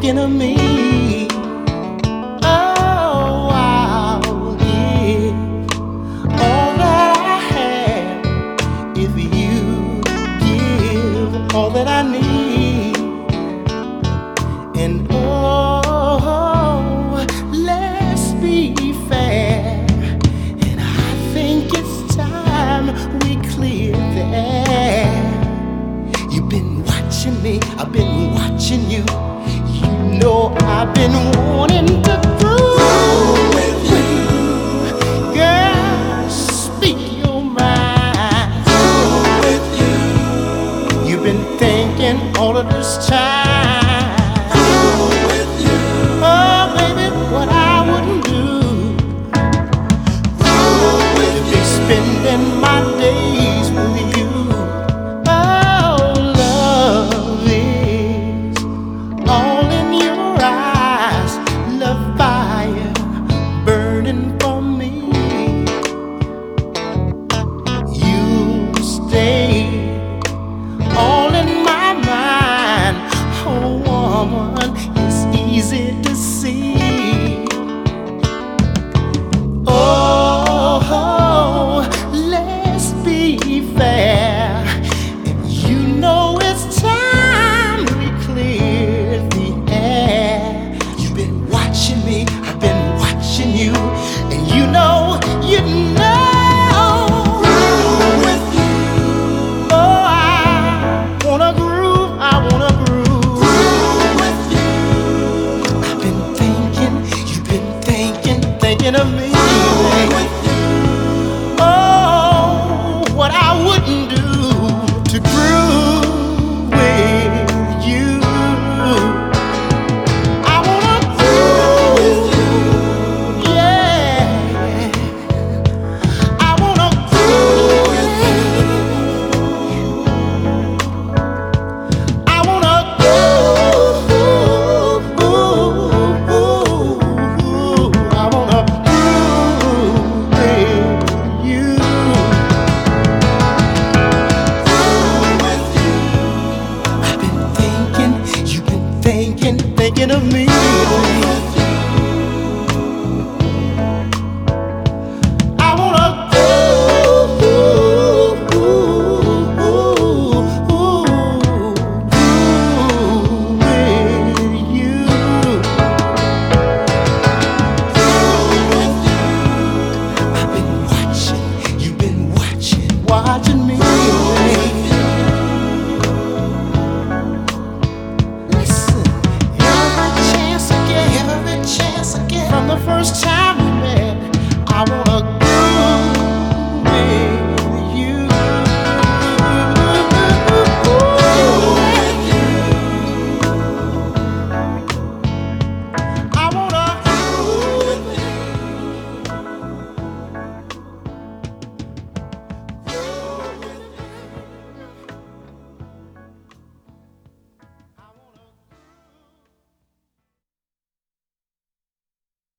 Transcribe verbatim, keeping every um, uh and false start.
thinking of me. Oh, I'll give all that I have if you give all that I need. And oh, let's be fair. And I think it's time we clear the air. You've been watching me, I've been watching you. You know I've been wanting to groove with you. Girl, speak your mind. Groove with you. You've been thinking all of this time. Groove with you. Oh, baby, what I wouldn't do. Groove with you. To be spending my days with you. Easy to see. Oh, let's be fair. And you know it's time we clear the air. You've been watching me, I've been watching you, and you know, you know. Groove with you. Oh, I wanna groove, I wanna groove. Thinking of me, oh, what I wouldn't do to groove with you. I wanna groove, yeah. I wanna groove, I wanna groove, I wanna. Thinking of me.